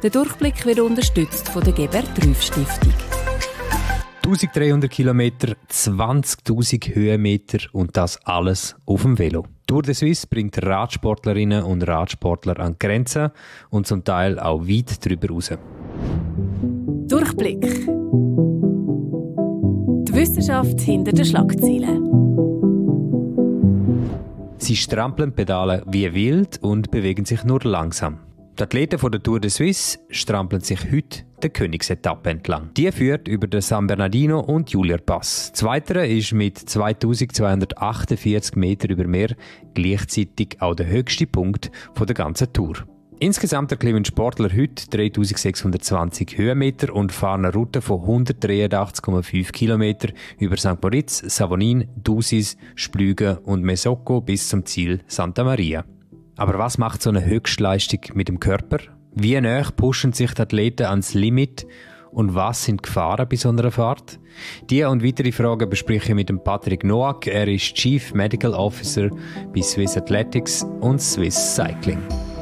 Der Durchblick wird unterstützt von der Gebert-Rüff-Stiftung. 1300 Kilometer, 20.000 Höhenmeter und das alles auf dem Velo. Tour de Suisse bringt Radsportlerinnen und Radsportler an die Grenzen und zum Teil auch weit darüber raus. Durchblick. Die Wissenschaft hinter den Schlagzeilen. Sie strampeln Pedale wie wild und bewegen sich nur langsam. Die Athleten von der Tour de Suisse strampeln sich heute der Königsetappe entlang. Die führt über den San Bernardino und Julier Pass. Zweiterer ist mit 2248 Meter über Meer gleichzeitig auch der höchste Punkt der ganzen Tour. Insgesamt erklimmen Sportler heute 3620 Höhenmeter und fahren eine Route von 183,5 Kilometer über St. Moritz, Savonin, Dusis, Splügen und Mesocco bis zum Ziel Santa Maria. Aber was macht so eine Höchstleistung mit dem Körper? Wie nahe pushen sich die Athleten ans Limit? Und was sind Gefahren bei so einer Fahrt? Diese und weitere Fragen bespreche ich mit dem Patrick Noack. Er ist Chief Medical Officer bei Swiss Athletics und Swiss Cycling.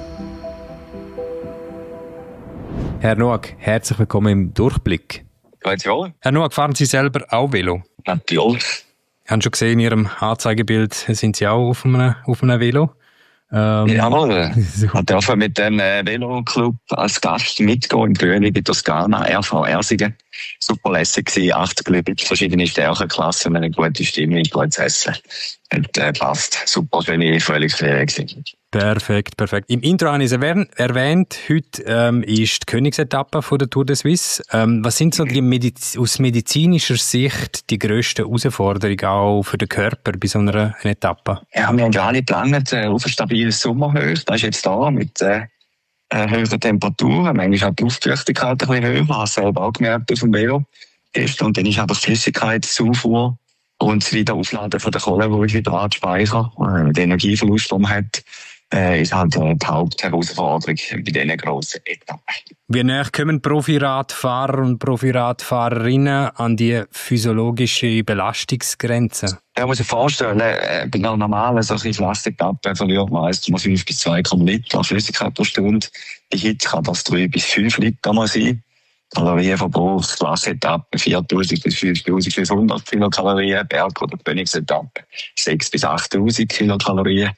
Herr Noack, herzlich willkommen im Durchblick. Gratulation. Herr Noack, fahren Sie selber auch Velo? Natürlich. Ich habe schon gesehen, in Ihrem Anzeigebild sind Sie auch auf einem Velo. Jawohl. Ich durfte mit dem Veloclub als Gast mitgehen im Frühling in Toskana, RV Ersingen. Super lässig gewesen, 80 Leute, verschiedene Stärkenklassen, eine gute Stimmung, gutes Essen. Und passt. Super schöne Frühlingsferien gewesen. Perfekt. Im Intro habe ich es erwähnt. Heute ist die Königsetappe von der Tour de Suisse. Was sind so aus medizinischer Sicht die grössten Herausforderungen auch für den Körper bei so einer Etappe? Ja, wir haben ja alle geplant auf ein stabiles Sommerhöch. Das ist jetzt da mit höheren Temperaturen. Manchmal auch die Luftfeuchtigkeit ein bisschen höher. Ich habe es selber auch gemerkt auf dem Velo. Und dann ist aber die Flüssigkeitszufuhr und das Wiederaufladen von der Kohlenhydratspeicher, speichern, den Energieverlust, den man hat, ist halt die Hauptherausforderung bei diesen grossen Etappen. Wie nahe kommen Profiradfahrer und Profiradfahrerinnen an die physiologische Belastungsgrenze? Ja, man muss sich vorstellen, bei einer normalen Klassetappe verliert man 1,5 bis 2 Liter Flüssigkeit pro Stunde. Bei Hitze kann das 3 bis 5 Liter mal sein. Kalorienverbrauch, Klassetappe 4.000 bis 5.500 Kilokalorien, Berg- oder Königsetappe 6.000 bis 8.000 Kilokalorien.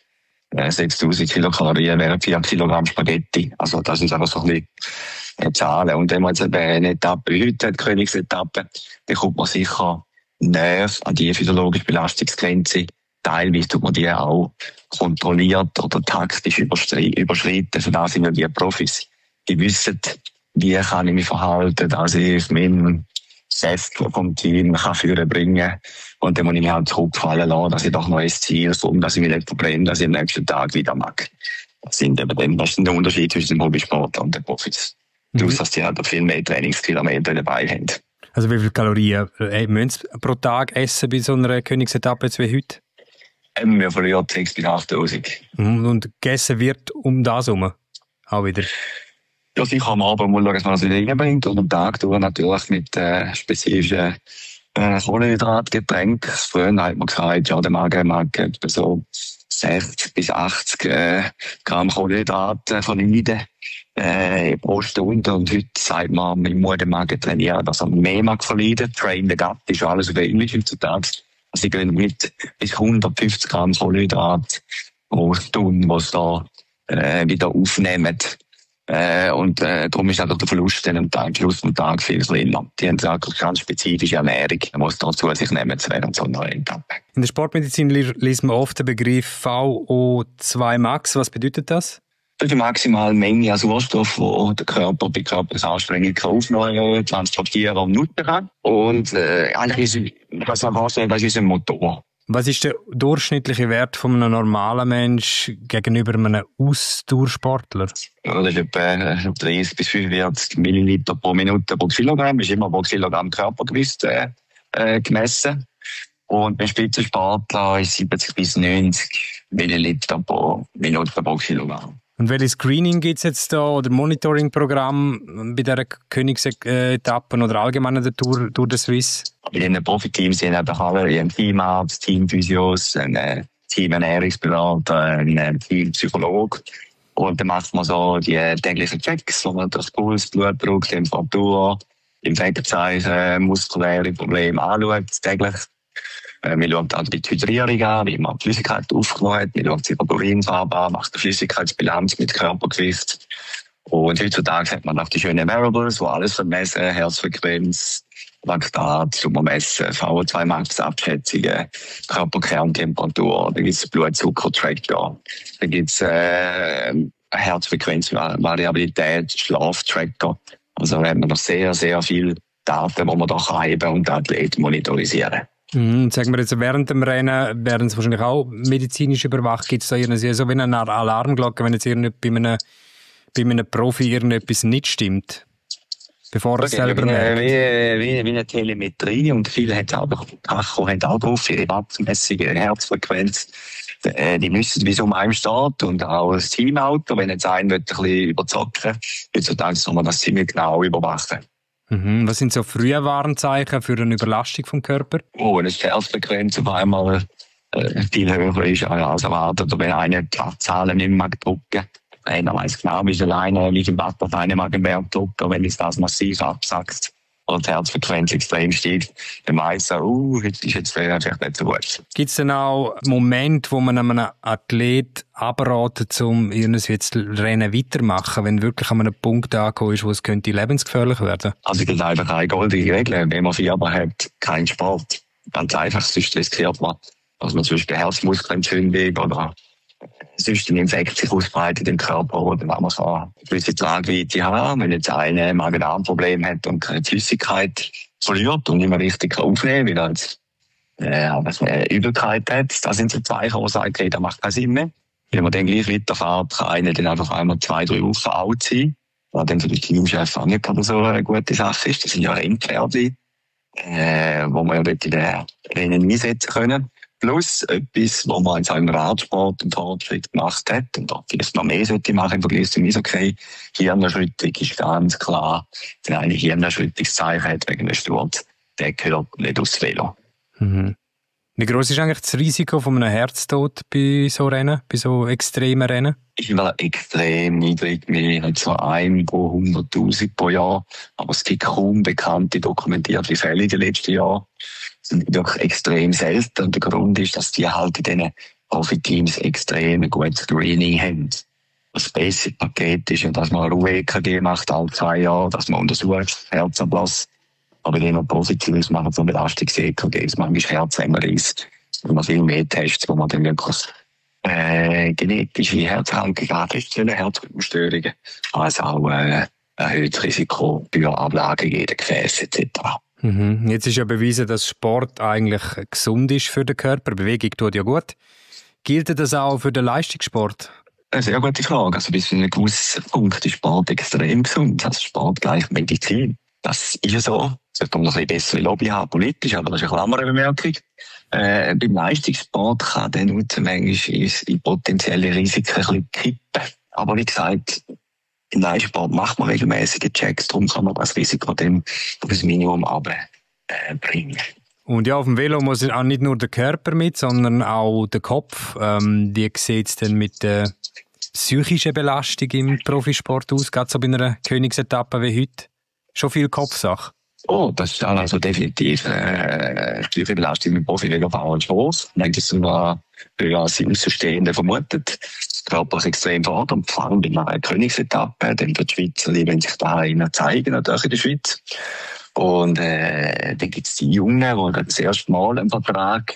6.000 Kilokalorien wären 4 Kilogramm Spaghetti. Also das ist einfach so ein bisschen Zahlen. Und wenn man jetzt eine Etappe wie heute hat, die Königsetappe, dann kommt man sicher näher an die physiologische Belastungsgrenze. Teilweise tut man die auch kontrolliert oder taktisch überschreiten. Für das sind ja die Profis. Die wissen, wie kann ich mich verhalten, dass ich meinen Chef vom Team kann führen bringen. Und dann muss ich mich halt zurückfallen lassen, dass ich doch noch ein Ziel komme, dass ich mich nicht verbrenne, dass ich am nächsten Tag wieder mag. Das ist der Unterschied zwischen dem Hobbysportler und den Profis. Plus, dass die halt viel mehr Trainingskilometer dabei haben. Also wie viele Kalorien müssen Sie pro Tag essen bei so einer Königsetappe wie heute? Wir verlieren 6.000 bis 8.000. Und gegessen wird um das herum? Auch wieder? Ja, sicher am Abend mal schauen, dass man das wieder reinbringt. Und am Tag durch natürlich mit spezifischen Kohlenhydratgetränken. Früher hat man gesagt, ja, der Magen mag etwa so 60 bis 80 Gramm Kohlenhydrate verleiden pro Stunde. Und heute sagt man, man muss den Magen trainieren, dass er mehr mag verleiden. Train the gut ist alles auf Englisch heutzutage. Also sie gehen mit bis 150 Gramm Kohlenhydrate pro Stunde, was da wieder aufnehmen. Darum ist auch der Verlust am Schluss des Tages viel kleiner. Die haben eine ganz spezifische Ernährung, die muss da zu sich nehmen während so einer Etappe. In der Sportmedizin liest man oft den Begriff VO2 Max. Was bedeutet das? Das ist die maximale Menge an Sauerstoff, die der Körper bei Körperanstrengung aufnehmen, transportieren und nutzen kann. Und eigentlich ist, was man vorstellen, das ist ein Motor. Was ist der durchschnittliche Wert von einem normalen Mensch gegenüber einem Ausdauersportler? Ja, das ist etwa 30 bis 45 Milliliter pro Minute pro Kilogramm. Das ist immer pro Kilogramm Körpergewicht gemessen. Und beim Spitzensportler ist 70 bis 90 Milliliter pro Minute pro Kilogramm. Und welches Screening gibt es jetzt da oder Monitoring-Programm bei dieser Königsetappen oder allgemein der Tour de Suisse? Bei den Profiteams sind einfach alle ein Teamarzt, Teamphysios, ein Teamernährungsberater, ein Teampsychologe. Und dann macht man so die täglichen Checks, wo man das Puls, Blutdruck, Temperatur, Infektzeichen, muskuläre Probleme anschaut, täglich. Wir schauen auch die Hydrierung an, wie man die Flüssigkeit aufgenommen hat. Wir schauen die Urinfarbe an, macht eine Flüssigkeitsbilanz mit Körpergewicht. Und heutzutage hat man auch die schönen Wearables, wo alles vermessen, Herzfrequenz, Laktat, messen, VO2 Max Abschätzungen, Körperkerntemperatur, da gibt's Blutzucker-Tracker, da gibt's Herzfrequenz-Variabilität, Schlaftracker. Also da hat man noch sehr, sehr viel Daten, die man da haben und die Athleten monitorisieren. Sagen wir jetzt, während dem Rennen werden es wahrscheinlich auch medizinisch überwacht. Gibt es da irgendwie so wie eine Alarmglocke, wenn jetzt bei einem Profi irgendetwas nicht stimmt? Bevor er es selber merkt. Wie eine Telemetrie, und viele haben auch drauf ihre Wattmessung, ihre Herzfrequenz. Die müssen, wie es um einem steht, und auch das Teamauto, wenn jetzt einer ein bisschen überzocken, heutzutage soll man das ziemlich genau überwachen. Was sind so frühe Warnzeichen für eine Überlastung vom Körper? Wenn die Herzfrequenz auf einmal viel höher ist als erwartet, oder wenn einer die Zahlen nicht mehr drücken. Einer weiss genau, wie viel Watt auf einem mag im Berg drücken, wenn es das massiv absackt oder die Herzfrequenz extrem steigt, dann weiss er, jetzt ist jetzt vielleicht nicht so gut. Gibt es denn auch Momente, wo man einem Athlet abratet, um irgendwie jetzt Rennen weitermachen, wenn wirklich an einem Punkt angekommen ist, wo es könnte lebensgefährlich werden? Also es gibt einfach eine goldige Regel, wenn man Fieber hat, kein Sport. Ganz einfach, sonst riskiert man, dass man zum Beispiel Herzmuskelentzündung oder sonst ein Infekt sich ausbreitet im Körper, oder wenn man so eine gewisse Tragweite hat. Wenn jetzt einer ein Magen-Darm-Problem hat und keine Flüssigkeit verliert und nicht mehr richtig aufnehmen kann, weil er jetzt Übelkeit hat, das sind so Zeichen, wo man sagt, okay, das macht keinen Sinn mehr. Wenn man dann gleich weiterfährt, kann einer dann einfach einmal 2-3 Wochen out sein, was dann für den Teamchef auch nicht so eine gute Sache ist. Das sind ja Rennpferde, wo man ja dort in den Rennen einsetzen können. Plus etwas, wo man jetzt auch im Radsport einen Fortschritt gemacht hat und da vielleicht noch mehr sollte machen im Vergleich zum Eishockey. Hirnerschüttung ist ganz klar. Wenn eine Hirnerschüttungszeichen hat wegen einem Sturz, der gehört nicht aufs Velo. Wie groß ist eigentlich das Risiko von einem Herztod bei so Rennen, bei so extremen Rennen? Ist extrem niedrig. Wir haben zwar 1 pro 100.000 pro Jahr, aber es gibt kaum bekannte dokumentierte Fälle in den letzten Jahren. Sind doch extrem selten. Und der Grund ist, dass die halt in diesen Profiteams extrem ein gutes Screening haben. Das Basic-Paket ist, dass man eine Ruhe-EKG macht, alle 2 Jahre, dass man untersucht, Herzablass. Aber wenn man positiv ist, machen so Belastungs-EKGs, manchmal Herz-MRIs, und man viel mehr Tests, wo man dann wirklich genetische Herzkrankheiten feststellen, Herzrhythmusstörungen, also auch erhöhtes Risiko für Ablagen in den Gefäßen etc. Jetzt ist ja bewiesen, dass Sport eigentlich gesund ist für den Körper. Bewegung tut ja gut. Gilt das auch für den Leistungssport? Eine sehr gute Frage. Also bis zu einem gewissen Punkt ist Sport extrem gesund. Also Sport gleich Medizin. Das ist ja so. Sollte man noch ein bisschen bessere Lobby haben, politisch, aber das ist eine Klammerbemerkung. Beim Leistungssport kann dann manchmal in potenzielle Risiken ein bisschen kippen. Aber wie gesagt, im Leistungssport macht man regelmäßige Checks, darum kann man das Risiko dann auf das Minimum bringen. Und ja, auf dem Velo muss auch nicht nur der Körper mit, sondern auch der Kopf. Wie sieht es denn mit der psychischen Belastung im Profisport aus, gerade so bei einer Königsetappe wie heute? Schon viel Kopfsache? Oh, das ist also definitiv die psychische Belastung mit Profi-Velofahrern groß. Ich denke, das war höher als die Außenstehenden vermutet. Das Körper ist extrem fordernd, vor allem bei einer Königsetappe. Dann wird die Schweizer, die wollen sich da zeigen, natürlich in der Schweiz. Und dann gibt es die Jungen, die das erste Mal einen Vertrag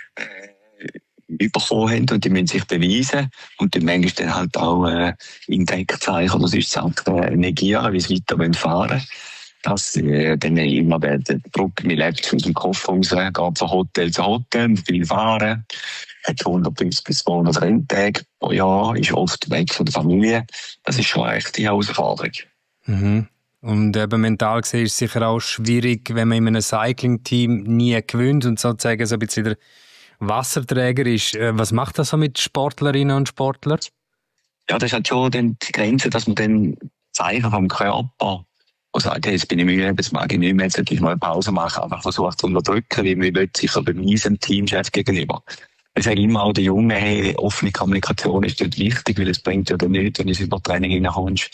bekommen haben und die müssen sich beweisen und dann manchmal dann halt auch Infektzeichen oder sonst Sachen negieren, wie sie weiter fahren wollen. Dass dann immer der Druck mit Laptop aus dem Koffer raus, geht von Hotel zu Hotel, viel fahren, hat 150 bis 200 Renntage pro Jahr, ist oft weg von der Familie. Das ist schon echt die Herausforderung. Und eben mental gesehen ist es sicher auch schwierig, wenn man in einem Cycling-Team nie gewinnt und sozusagen so ein bisschen der Wasserträger ist. Was macht das so mit Sportlerinnen und Sportlern? Ja, das ist halt schon die Grenze, dass man dann Zeichen vom Körper und sagt, hey, jetzt bin ich müde, jetzt mag ich nicht mehr, jetzt sollte ich mal eine Pause machen, einfach versucht zu unterdrücken, wie man sich beweisen dem Teamchef gegenüber. Ich sage immer auch den Jungen, hey, offene Kommunikation ist dort wichtig, weil es bringt ja nichts, wenn du ins Übertraining hineinkommst.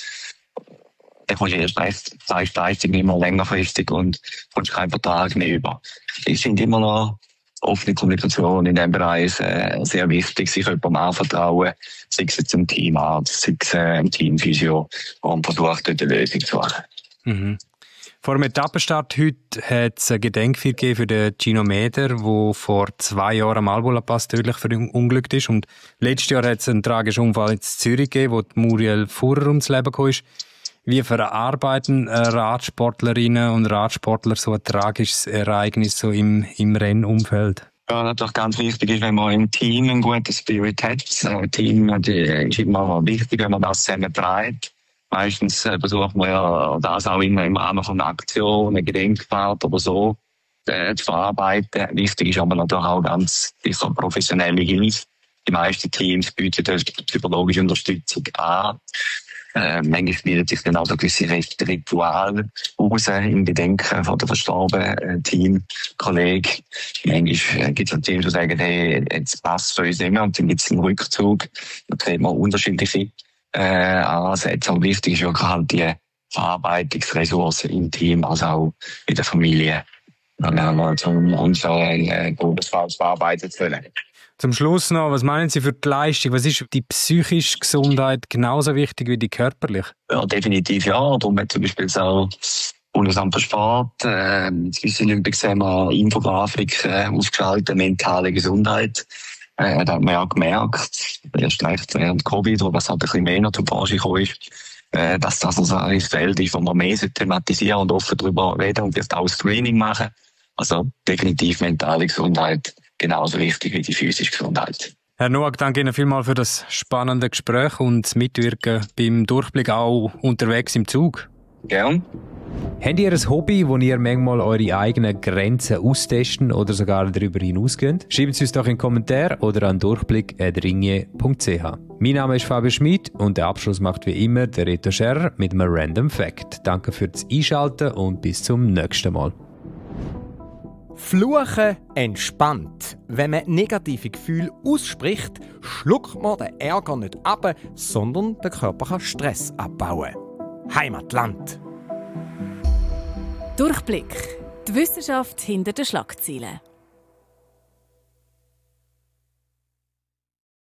Dann kommst du erst recht, sagst Leistung immer längerfristig und kommst keinen Vertrag mehr über. Ich finde immer noch offene Kommunikation in diesem Bereich sehr wichtig, sich jemandem anvertrauen, sei es jetzt im Teamarzt, sei es im Teamphysio, und versucht dort eine Lösung zu suchen. Mhm. Vor dem Etappenstart heute hat es ein Gedenkfeier gegeben für den Gino Mäder, der vor 2 Jahren am Albola-Pass tödlich verunglückt ist. Und letztes Jahr hat es einen tragischen Unfall in Zürich gegeben, wo Muriel Furrer ums Leben gekommen ist. Wie verarbeiten Radsportlerinnen und Radsportler so ein tragisches Ereignis so im Rennumfeld? Ja, natürlich ganz wichtig ist, wenn man im Team einen guten Spirit hat. Ein Team ist immer wichtig, wenn man das zusammen trägt. Meistens versucht man ja das auch immer im Rahmen von einer Aktion, einer Gedenkfahrt oder so zu verarbeiten. Wichtig ist aber natürlich auch ganz sicher professionelle Hilfe. Die meisten Teams bieten psychologische Unterstützung an. Manchmal bildet sich dann auch so gewisse Rituale aus im Gedenken von der verstorbenen Teamkollegen. Manchmal gibt es auch Teams, die sagen, hey, jetzt passt für uns immer, und dann gibt es einen Rückzug. Da kriegt man unterschiedliche Ansätze. Aber wichtig ist wirklich halt die Verarbeitungsressourcen im Team, also auch in der Familie. Dann haben wir uns auch ein gutes Fall verarbeitet können. Zum Schluss noch, was meinen Sie für die Leistung? Was ist die psychische Gesundheit genauso wichtig wie die körperliche? Ja, definitiv ja. Darum hat zum Beispiel so Bundesamt für Sport, das Olympics haben wir Infografik ausgeschaltet, mentale Gesundheit. Da hat man ja gemerkt, erst recht während Covid, wo was halt ein bisschen mehr noch zur Branche gekommen ist, dass das also ein Feld ist, wo man mehr thematisieren und offen darüber reden und vielleicht auch Screening machen. Also definitiv mentale Gesundheit genauso wichtig wie die physische Gesundheit. Herr Noack, danke Ihnen vielmals für das spannende Gespräch und das Mitwirken beim Durchblick auch unterwegs im Zug. Gern. Habt ihr ein Hobby, wo ihr manchmal eure eigenen Grenzen austesten oder sogar darüber hinausgeht? Schreibt es uns doch in den Kommentar oder an durchblick@ringier.ch. Mein Name ist Fabio Schmid und den Abschluss macht wie immer der Reto Scherrer mit einem Random Fact. Danke fürs Einschalten und bis zum nächsten Mal. Fluchen entspannt. Wenn man negative Gefühle ausspricht, schluckt man den Ärger nicht ab, sondern der Körper kann Stress abbauen. Heimatland. Durchblick. Die Wissenschaft hinter den Schlagzeilen.